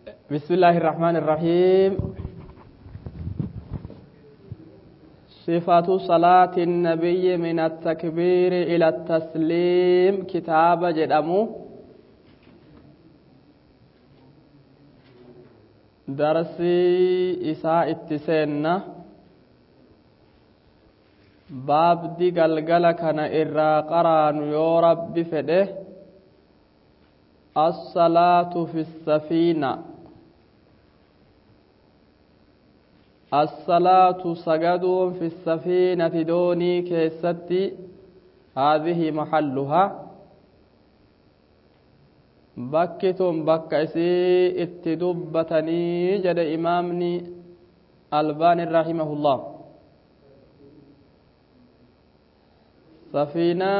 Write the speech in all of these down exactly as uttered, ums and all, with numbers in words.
بسم الله الرحمن الرحيم. صفة صلاة النبي من التكبير إلى التسليم كتاب جدامو درسي إساء اتسينا باب دي قلقل كان إرى قران يو رب فده الصلاة في السفينة الصلاة سجد في السفينة دوني كيستي هذه محلها بكتم بكسي اتدبتني جد إمامني الباني رحمه الله. سفينة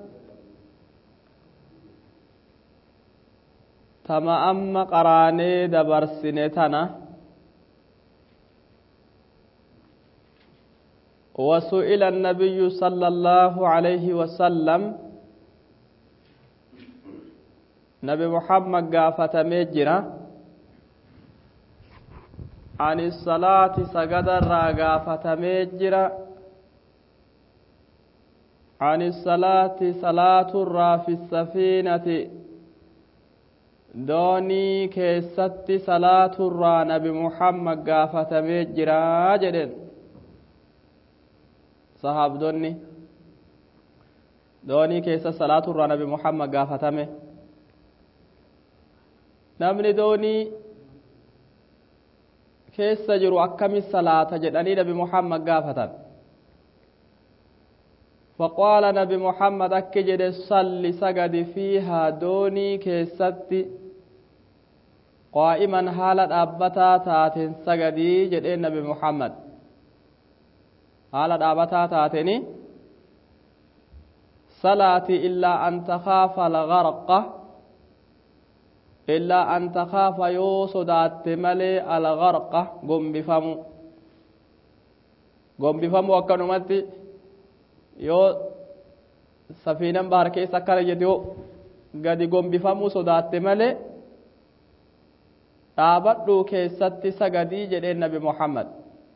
تما أما قراني دبر سنتنا وسئل النبي صلى الله عليه وسلم نبي محمد قافة مجرى عن الصلاة سجد قافة مجرى عن الصلاة صلاة الرا في السفينة دوني كيست صلاة الرا نبي محمد قافة مجرى جدن صحاب دوني دوني كيست صلاة الرا نبي محمد قافة مجرى نمني دوني كيس جرو أكمي الصلاة جدني نبي محمد قافة. فقال نبي محمد أكجد صلي سجد فيها دوني كيستي قائما حالة أبتا تاتين سجدي جد نبي محمد حالة أبتا تاتيني صلاتي إلا أن تخاف الغرق إلا أن تخاف يوسدات ملي الغرق قم بفمو قم بفمو وكنمتي yoo safiinan bahar keessa akkana jedhe gadi gombifamuu sodaatte malee dhaabadhu keessatti sagadii jedheen nabi Muhammad.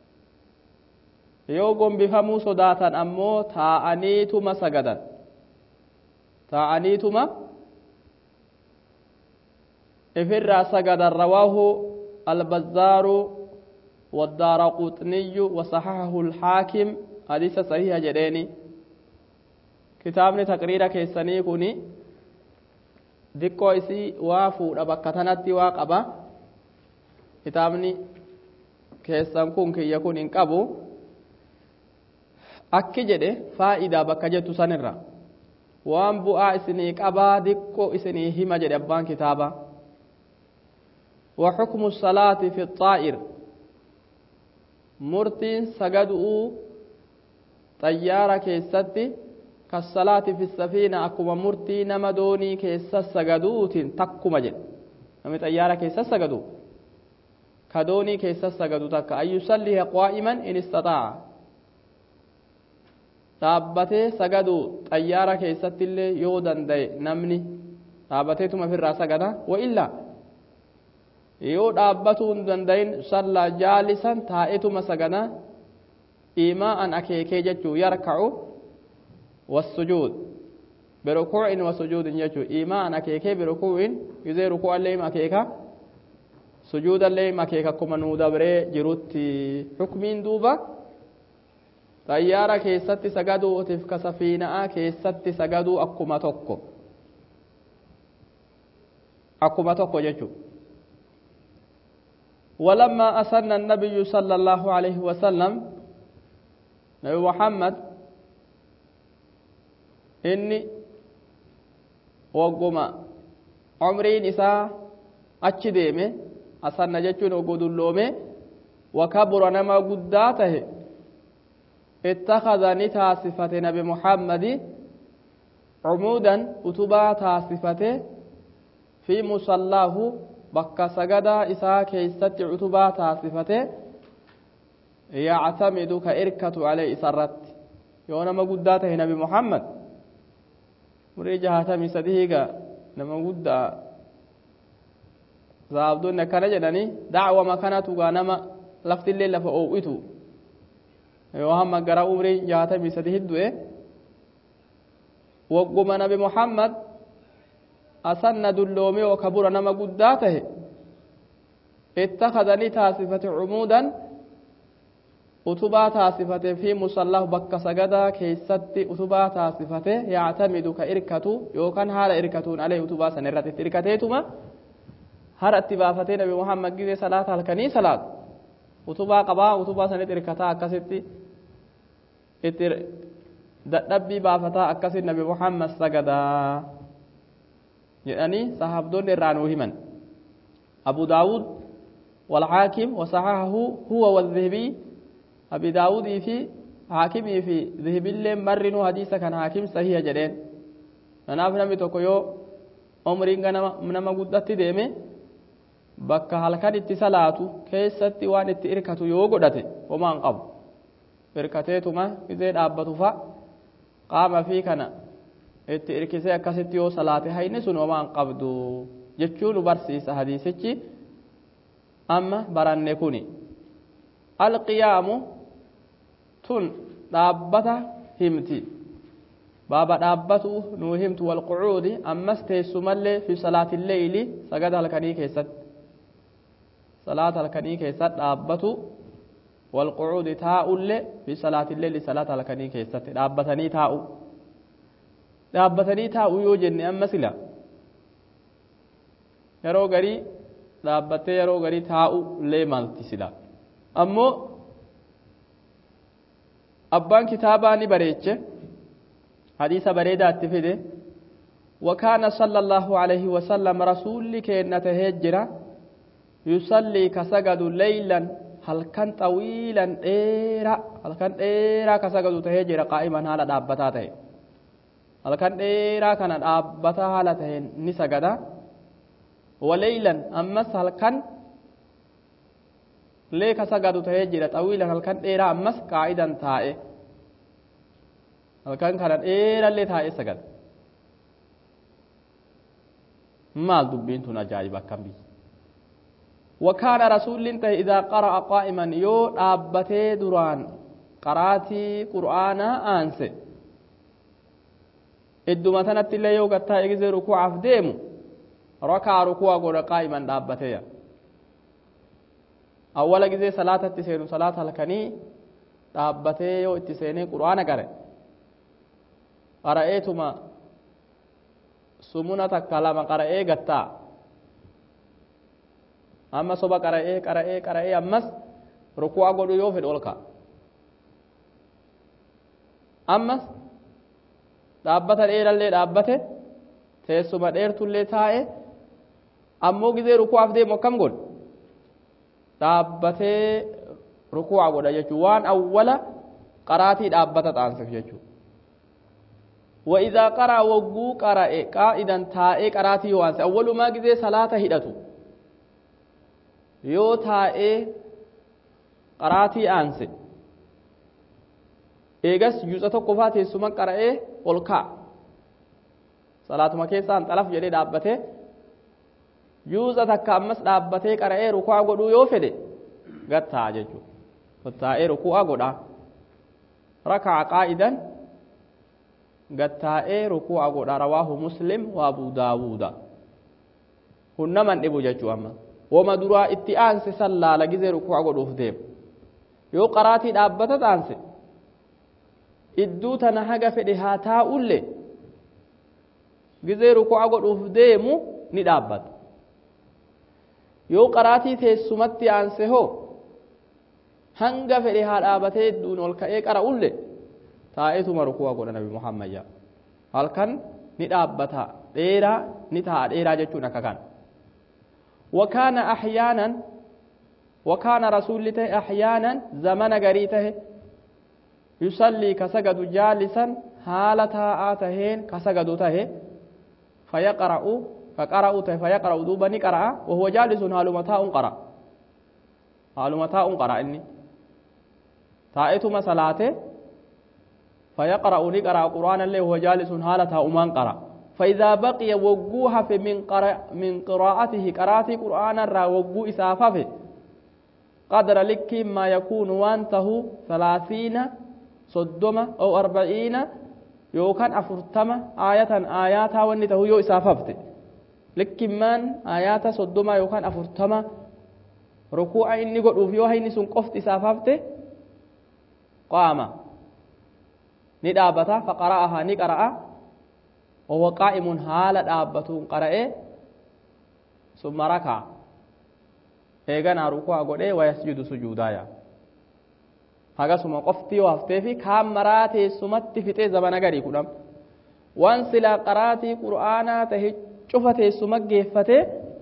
Yoo gombifamuu sodaatan ammoo taa'aniituma sagadan taa'aniituma ifirraa sagadan rawaahu al-Bazzaaru والدارقطني وصححه الحاكم حديث صحيح جديني. kitaabni taqriira keessanii kuni diqqoo isii waa fuudha bakka tanatti waa qaba. kitaabni keessan kun kiyya kun hin qabu akki jedhe faa'idaa bakka jettu sanirra waan bu'aa isinii qabaa diqqoo isinii hima jedhe abbaan kitaaba. wa hukmu salaati fi xaa'ir murtiin sagaduu xayyaara keessatti كالصلاة في السفينة أكما مرتي نما دوني كيسا سجدوت تكما جد نمت أيارا كيسا سجدو كدوني كيسا سجدو تك أن يصلي قائما إن استطاع تابته سجدو أيارا كيسا تلي يودن دي نمني تابته تما في الرأس سجدا وإلا يود أبتون دندين صلى جالسا تائتما سجدا إيماء أكيكي جتو يركعو والسجود بركوع وسجود يجو إيمان أكيكا بركوع يزي ركوع الليم أكيكا سجود الليم أكيكا كما نودبري جروتي حكمين دوبا طيارة كيست سجدو وتفك سفينة كيست سجدو أكما توكو أكما توكو يجو. ولما أسن النبي صلى الله عليه وسلم نبي محمد inni wagguma umriin isaa achi deeme asanna jechuun waggoo dulloome wakabura nama guddaa tahe ittakhadha ni taasifate nabi Muhammadi umuudan utubaa taasifate fi musallaahu bakka sagadaa isaa keeysatti utubaa taasifate yactamidu ka irkatu alee isarratti yoo nama guddaa tahe nabi Muhammad murii jahatamii sadihiga nama guddaa sahabdoonni akkana jedhanii da'wama kanatu ganama laftillee lafa oowitu yoo hamma gara umrii jaatamii sadi hiddu'e wagguma nabi muhammad asanna dulloomee oo kabura nama guddaa tahe اتخذني تاسفة عمودا أتبا تاسفة في مصلاه بك سجدا كيست أتبا تاسفة يعتمد كإركة يوكان هذا إركتون عليه أتبا سنرت إركتيتما هذا اتبافتين بمحمد جزء صلاة الكني صلاة أتبا قبا أتبا سنت إركتا أكست إتر دبي بافتا أكست نبي محمد سجدا يعني صحاب دون الرانوهمن أبو داود والحاكم وصححه هو والذهبي أبي داود في حاكم في ذهبي اللي مرنوا حديثا كان حاكم صحيح جدين أنا أفهم بتوكيو عمرين كان منما قدت ديمه بك هلكان اتصالاتو كيست وان اتئركتو يوغدته وما انقب إركتيتما إذا أبتو فا قام في كان اتئركسي أكستيو صلاة هينسون وما انقبدو جتشون برسيس حديثي أما براني كوني القيام تن دابتا همتي بابا دابتو نو همت والقعود أما استيسم اللي في صلاة الليل سجد الكني كيست صلاة الكني كيست دابتو والقعود تاء اللي في صلاة الليل صلاة الكني كيست دابتني تاء دابتني تاء يوجني أما سلا يرو غري dhaabbattee yeroo garii taa'u illee maalti sila ammoo abbaan kitaabaa ni bareeche hadiisa bareedaa itti fide wakaana sallallahu alaihi wasallam rasuulli keennate heejjira yusallii kasagadu leylan halkan xawiilan dheera halkan dheeraa kasagadu tahee jira qaa'iman haala dhaabbataa tahe halkan dheeraa kana dhaabbataa haala taheen ni sagada وليلا أمس هل كان ليك سجد تهجر طويلا هل كان إيرا أمس قاعدا تائه هل كان كان إيرا اللي تائه سجد ما الدبين تنا جايبا كم بي وكان رسول الله إذا قرأ قائما يو أبتي دران قراتي قرآن أنسي الدمتنا تلا يو قد تائه ركوع فديمو ركع ركوع قول قائما دابتيا أول جزء صلاة تسين صلاة الكني دابتي يو تسيني قرآن قرأ قرأتما سمونة كلام قرأ قتا أما صبا قرأ قرأ قرأ أمس ركوع قول يو في الأولكا أمس دابت الإير اللي دابته تيسما ديرتو اللي تائه ammoo gizee ruku'aaf deemu akkam godha dhaabbatee ruku'a godha jechuun waan awwala qaraatii dhaabbata taanseef jechuudha wa idhaa qaraa wagguu qara'e qaa'idan taa'ee qaraatii yoo aanse awwalumaa gizee salaata hidhatu yoo taa'ee qaraatii aanse eegas juuxa tokko faa teessuma qara'ee ol ka'a salaatuma keessaan xalaf jedhee dhaabbatee juuza takka ammas dhaabbatee qara'ee ruku'a godhuu yoo fedhe gattaa jechuudha taa'ee ruku'a godha raka'a qaa'idan gattaa'ee ruku'a godha rawaahu muslim wa abu daawuda hunnaman dhibu jechuudha amma wama duraa itti aanse sallaala gizee ruku'a godhuuf deemu yoo qaraatii dhaabbata taanse idduu tana haga fedhe haa taa'ullee gizee ruku'a godhuuf deemu ni dhaabbata yoo qaraatii teessumatti aanse hoo hanga fedhe haa dhaabatee idduun ol ka'ee qara'ulle taa'eetuma ruku'a godha nabi muhammad yaa halkan ni dhaabbata dheeraa ni taa'a dheeraa jechuun akka kan wakaana ahyaanan wakaana rasuulli tahe ahyaanan zamana garii tahe yusallii kasagadu jaalisan haala taa'aa taheen kasagadu tahe fayaqra'u فقرأ فيقرأ دوبني قرأ وهو جالس حال متاع قرأ حال متاع قرأ إني تائتما صلاته فيقرأ نقرأ قرآن الله وهو جالس حالة أمان قرأ فإذا بقي وجوها في من قرأ من قراءته قراءة قرآن الرا وجو إسافه قدر لك ما يكون وانته ثلاثين صدمة أو أربعين يوكان أفرتما آية آياتها ونته يو إساففت لك من آيات صدمة يوكان أفرتما ركوع إني قد أفيوها إني سنقفت إساففت قام ندابتا فقرأها نقرأ وهو قائم حال دابة قرأ ثم ركع eegana rukuu godhee wayasjudu sujuudaaya hagasuma qoftii waaftee fi kaamaraa teessumatti fixee zabana garii kudham waan silaa qaraatii qur'aanaa tahe cufa teessuma geeffatee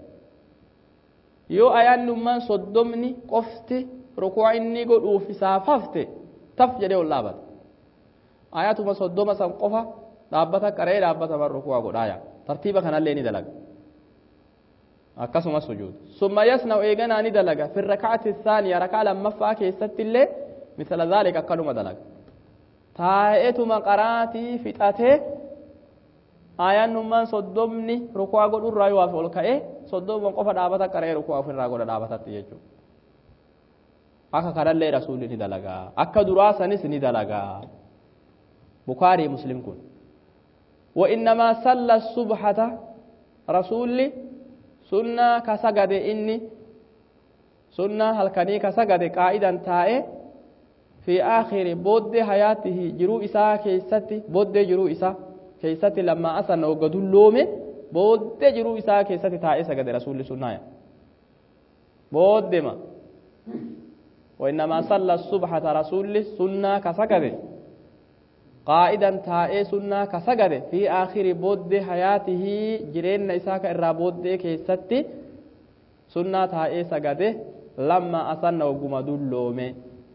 yoo ayaannummaan soddomni qofti rukuu inni godhuuf isaaf hafte taf jedhee ol dhaabata ayatuma soddoma san qofa dhaabbata qaree dhaabbata bar rukuu godhaaya tartiiba kanallee ni dalaga akkasuma sujuud summa yasna eegana ni dalaga fi rak'ati thaniya rak'a lammaffaa keessatti illee misala zalika akkanuma dalaga taa'etuma qaraatii fixatee ayaannummaan soddomni rukuu godhurraa yoo ol ka'ee soddomman qofa dhaabata qaree rukuu ofirraa godha dhaabatatti jechuudha akka kanallee rasuulli ni dalaga akka duraa sanis ni dalaga bukaari muslim kun wa innamaa salla subhata rasuulli sunna kasagade inni sunna halkanii kasagade qaa'idan taa'e fi aakhiri booddee hayaatihi jiruu isaa keessatti booddee jiruu isaa keessatti lamma asanna oggadulloome booddee jiruu isaa keessatti taa'e sagade rasuulli sunnaaya booddema wa innamaa salla subhata rasuulli sunna kasagade قائدا تائي سنة كسجد في آخر بود حياته جرين إساك إرى بود كيستي سنة تائي سجد لما أسن وقم دلومي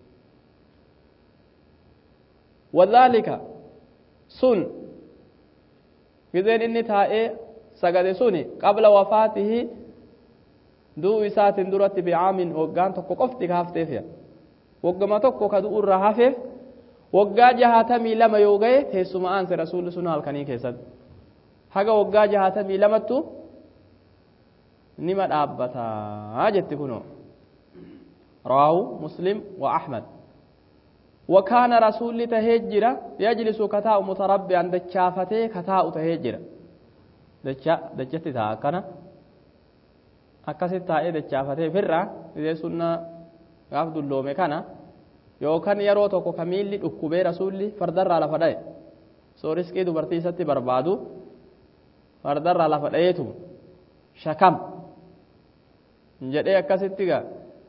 وذلك سن كذين إني تائي سجد سني قبل وفاته دو إسات درت بعام وقان تقو قفتي كافتي فيها وقما تقو كدو الرهافف waggaa jahatamii lama yoo gahe teessuma aanse rasuulli sun halkanii keessatti haga waggaa jahatamii lamattu nima dhaabbataa jetti kunoo rawaahu muslim wa ahmad وكان رسول تهجر يجلس كتاء متربعا دچافته كتاء تهجر دچا دچتي تا كنا akkasitti taa'ee dachaafatee firra idee sunna gaaf dulloome kana yookaan yeroo tokko kamiilli dhukkubee rasuulli fardarraa lafa dha'e soo riskii dubartii isatti barbaadu fardarraa lafa dha'eetu shakam jedhee akkasitti gaa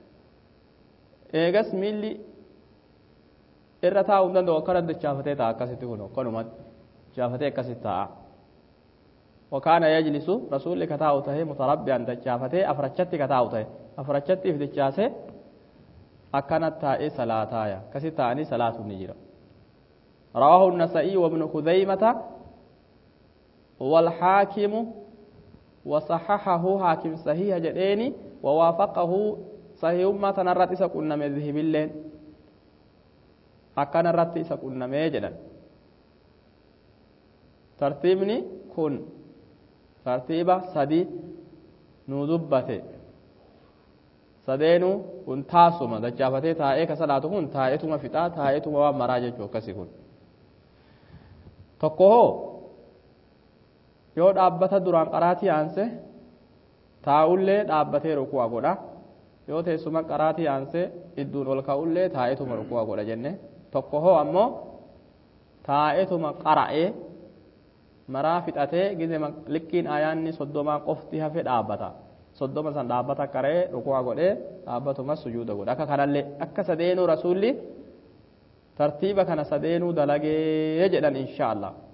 eegas miilli irra taa'uu hin danda'u akkana dachaafatee ta'a akkasitti kun akkanumatti dachaafatee akkasitti ta'a وكان يجلس رسول كتاو تهي متربعا دچافته افرچتي كتاو تهي افرچتي فدچاسه اكنت تاء صلاتايا كسيتاني صلاه نجرا رواه النسائي وابن خزيمة والحاكم وصححه حاكم صحيح جديني ووافقه صحيح ما تنرت سكن مذهب اللين اكن رت سكن ميجدن ترتيبني كن tartiiba sadi nu dubbate sadeenu kun taasuma dachaafatee taa'ee ka salaatu kun taa'etuma fixaa taa'etuma waan maraa jechuu akkasi kun tokko hoo yoo dhaabbata duraan qaraatii aanse taa'ullee dhaabbatee rukuu godha yoo teessuma qaraatii aanse idduun ol ka'ullee taa'etuma rukuu godha jenne tokko hoo ammoo taa'etuma qara'ee maraa fixatee gizema likkiin ayaanni soddomaa qofti hafe dhaabbata soddoma san dhaabbata qaree rukuu godhee dhaabbatuma sujuuda godha akka kanallee akka sadeenuu rasuulli tartiiba kana sadeenuu dalagee jedhan insha Allah